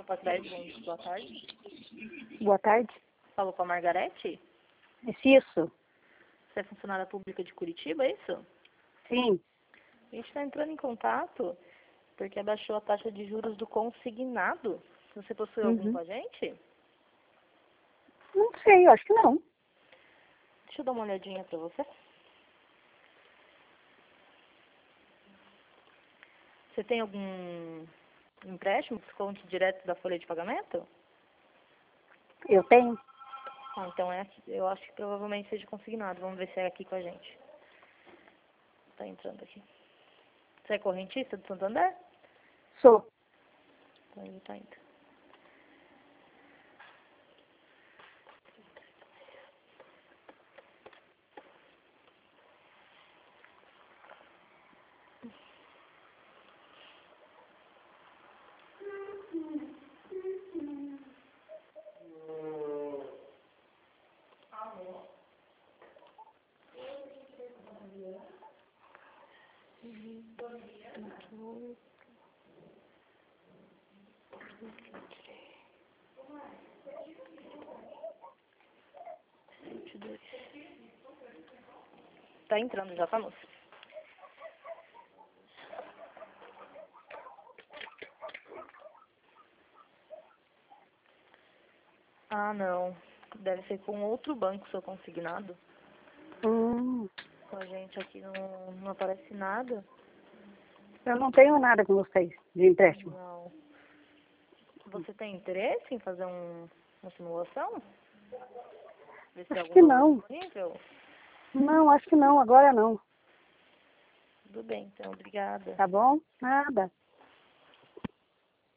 Pacred, boa tarde. Boa tarde. Falou com a Margarete? Isso. Você é funcionária pública de Curitiba, é isso? Sim. A gente está entrando em contato porque abaixou a taxa de juros do consignado. Você possui algum com a gente? Não sei, eu acho que não. Deixa eu dar uma olhadinha para você. Você tem algum empréstimo que desconte direto da folha de pagamento? Eu tenho. Ah, então eu acho que provavelmente seja consignado. Vamos ver se é aqui com a gente. Tá entrando aqui. Você é correntista do Santander? Sou. Então ele tá indo. Tá entrando já, tá, moça? Ah, não. Deve ser com outro banco, seu consignado. Com a gente aqui não aparece nada. Eu não tenho nada com vocês de empréstimo. Não. Você tem interesse em fazer uma simulação? Ver se tem Acho algum que valor não. disponível? Não, acho que não. Agora não. Tudo bem, então. Obrigada. Tá bom? Nada.